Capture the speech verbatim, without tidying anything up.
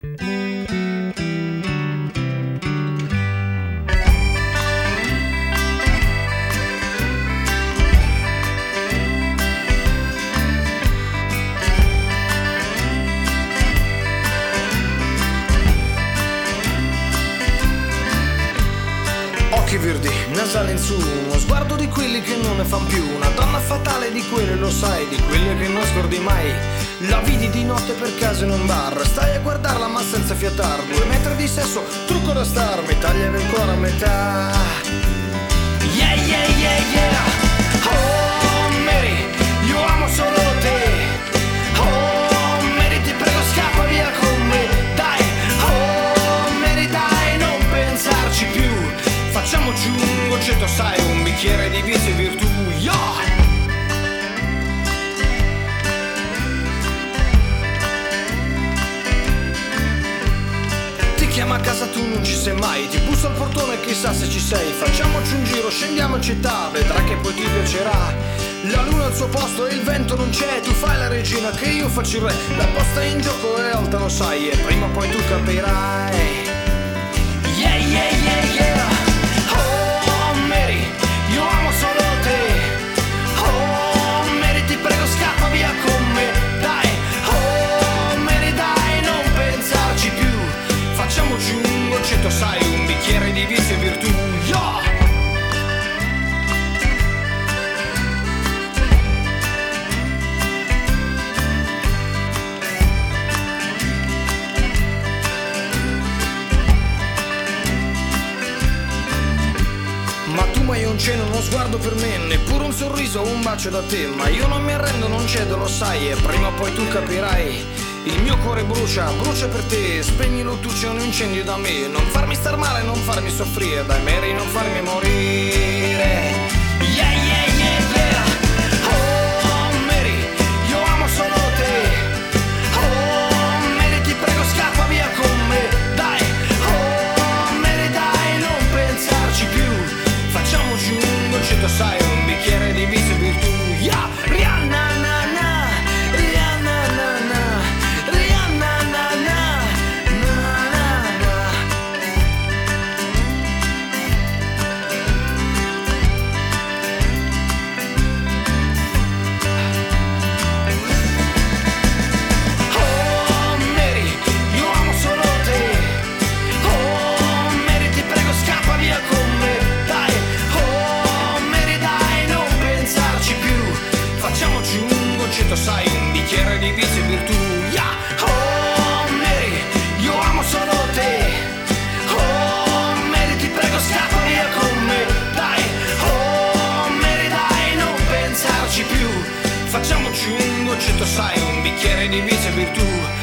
Occhi verdi, nasale in su, uno sguardo di quelli che non ne fan più, una donna fatale di quelle, lo sai, di quelle che non scordi mai. La vidi di notte per caso in un bar, stai a guardarla ma senza fiatar, due metri di sesso, trucco da star, mi tagliava il cuore a metà. Yeah, yeah, yeah, yeah. Oh Mary, io amo solo te. Oh Mary, ti prego scappa via con me, dai. Oh Mary, dai, non pensarci più. Facciamoci un goccetto, sai, un bicchiere di vizi e virtù, yeah! Ti chiama a casa, tu non ci sei mai, ti bussa al portone, chissà se ci sei. Facciamoci un giro, scendiamo in città, vedrai che poi ti piacerà. La luna al suo posto e il vento non c'è, tu fai la regina che io faccio il re. La posta in gioco è alta, lo sai, e prima o poi tu capirai. Yeah, yeah, yeah, yeah. Io amo solo te. Oh Mary, ti prego scappa via con me, dai. Oh Mary, dai, non pensarci più. Facciamoci un goccetto, sai, un bicchiere di vizi e virtù, yeah! Ma tu mai un cenno, uno sguardo per me, neppure un sorriso o un bacio da te. Ma io non mi arrendo, non cedo, lo sai, e prima o poi tu capirai. Il mio cuore brucia, brucia per te, spegnilo tu, c'è un incendio da me. Non farmi star male, non farmi soffrire, dai Mary, non farmi morire. Yeah, yeah, yeah, yeah. Oh Mary, io amo solo te. Oh Mary, ti prego scappa via con me, dai. Oh Mary, dai, non pensarci più. Facciamoci un goccetto, sai, un bicchiere di vizi e virtù, yeah! Rihanna, na, na, Rihanna, na, na, Rihanna, na, na, na, na, na. Oh Mary, io amo solo te. Oh Mary, ti prego scappa via con me, dai. Facciamoci un goccetto, sai, un bicchiere di vizi e virtù, yeah! Oh Mary, io amo solo te. Oh Mary, ti prego scappa via con me, dai. Oh Mary, dai, non pensarci più. Facciamoci un goccetto, sai, un bicchiere di vizi e virtù.